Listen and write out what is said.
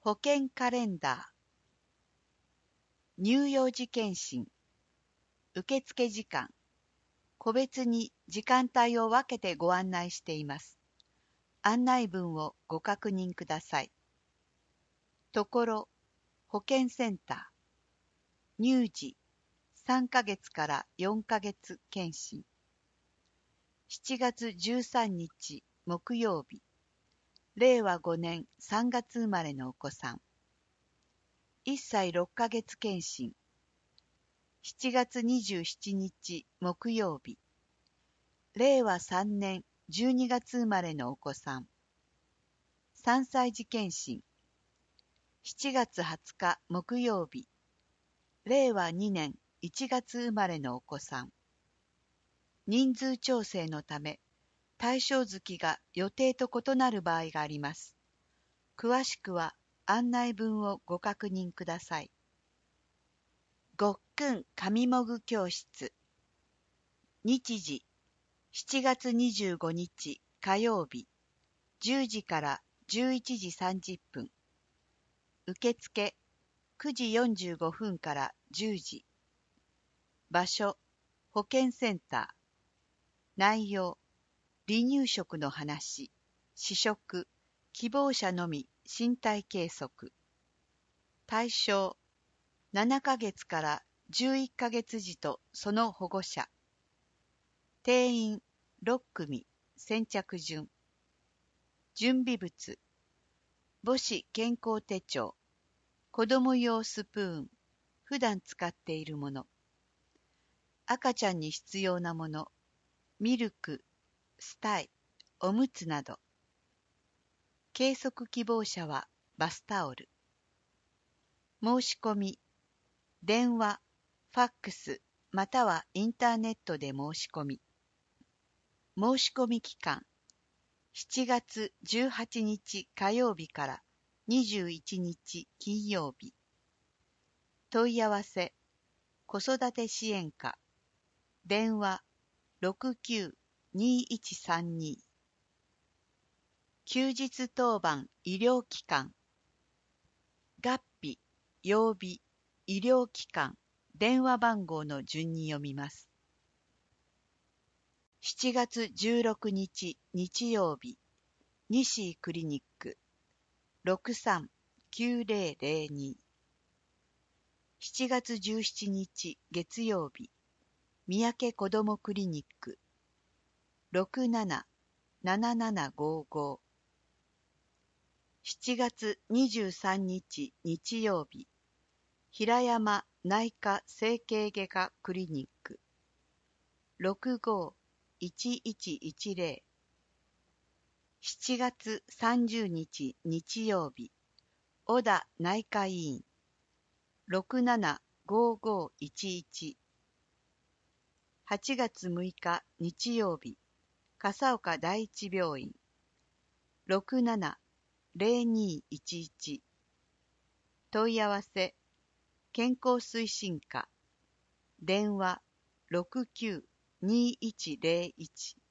保険カレンダー、乳幼児検診、受付時間、個別に時間帯を分けてご案内しています。案内文をご確認ください。ところ、保健センター、乳児、3ヶ月から4ヶ月検診。7月13日木曜日、令和5年3月生まれのお子さん。1歳6ヶ月検診。7月27日木曜日、令和3年12月生まれのお子さん。3歳児検診。7月20日木曜日、令和2年1月生まれのお子さん。人数調整のため、対象月が予定と異なる場合があります。詳しくは案内文をご確認ください。ごっくん上もぐ教室。日時、7月25日火曜日、10時から11時30分。受付、9時45分から10時。場所、保健センター。内容、離乳食の話、試食、希望者のみ身体計測。対象、7ヶ月から11ヶ月児とその保護者。定員6組、先着順。準備物、母子健康手帳、子供用スプーン、普段使っているもの。赤ちゃんに必要なもの、ミルク、スタイ、おむつなど。計測希望者はバスタオル。申し込み、電話、ファックス、またはインターネットで申し込み。申し込み期間、7月18日火曜日から21日金曜日。問い合わせ、子育て支援課、電話69-2132。休日当番医療機関。月日、曜日、医療機関、電話番号の順に読みます。7月16日日曜日、西クリニック 63-9002。7月17日月曜日、三宅子どもクリニック 67-7755。7月23日日曜日、平山内科整形外科クリニック 65-1110。7月30日日曜日、小田内科医院 67-5511。8月6日日曜日、笠岡第一病院 67-0211。問い合わせ、健康推進課、電話69-2101。